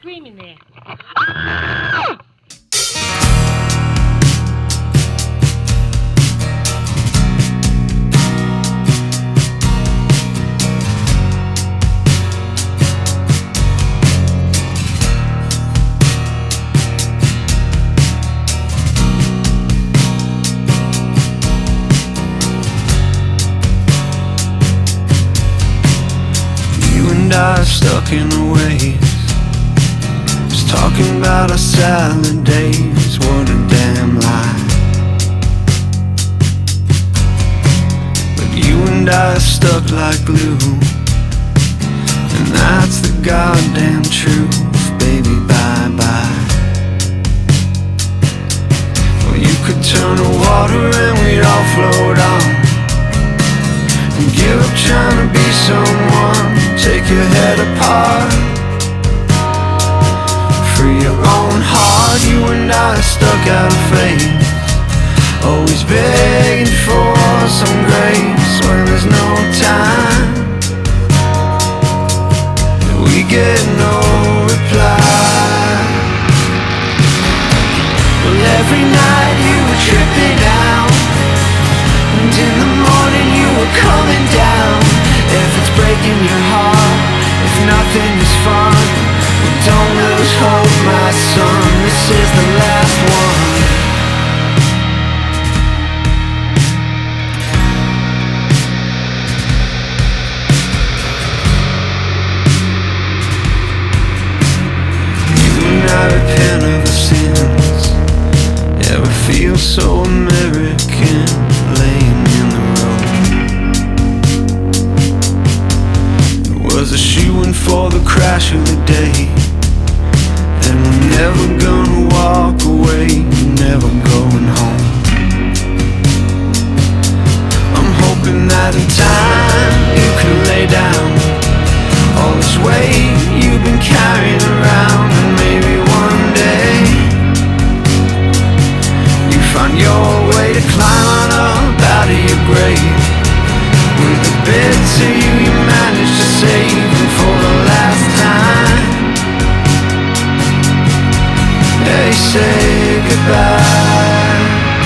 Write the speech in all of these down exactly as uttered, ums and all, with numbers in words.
Screaming there. I stuck in the waves, just talking about our salad days. What a damn lie. But you and I are stuck like glue, and that's the goddamn truth, baby, bye bye. Well, you could turn to water and we'd all float on, and give up trying to be someone. Take your head apart, free your own heart. You and I are stuck out of faith, always begging for some grace when there's no time. We get no reply. Well, every night you were tripping out, and in the morning you were coming down. If it's breaking your heart, if nothing is fun, well, don't lose hope, my son. This is the last one. You and I repent of our sins. Yeah, we feel so American, laying in the road. Was a shoe-in for the crash of the day, and we're never gonna walk away, never going home. I'm hoping that in time you can lay down all this weight you've been carrying around, and maybe one day you find your way to climb up out of your grave with the bits of you you managed to save, and for the last time they say goodbye.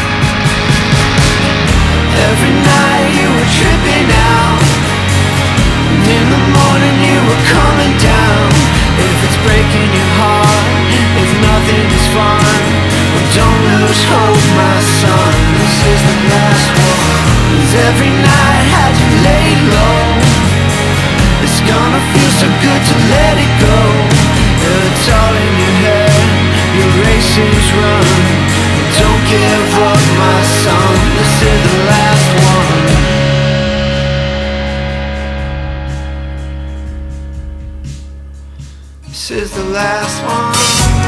Every night you were tripping out, and in the morning you were coming down. If it's breaking your heart, if nothing is fun, well, don't lose hope, my son. This is the last one. 'Cause every night had you laid low, it's gonna feel so good to let it go. Yeah, it's all in your head, your race is run. Don't give up, my son. This is the last one. This is the last one.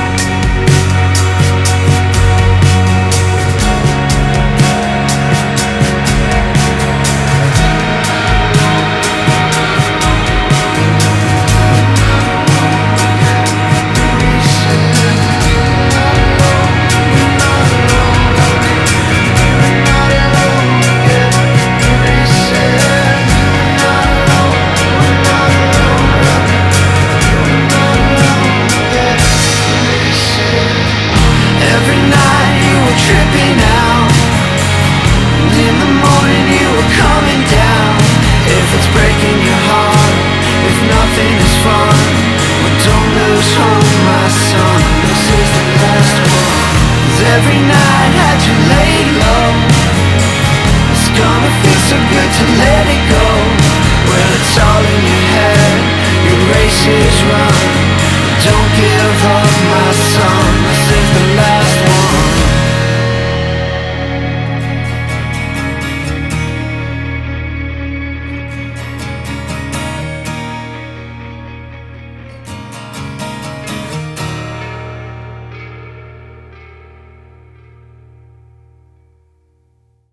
Every night had you laid low, it's gonna feel so good to let it go. Well, it's all in your head, your race is run. Don't give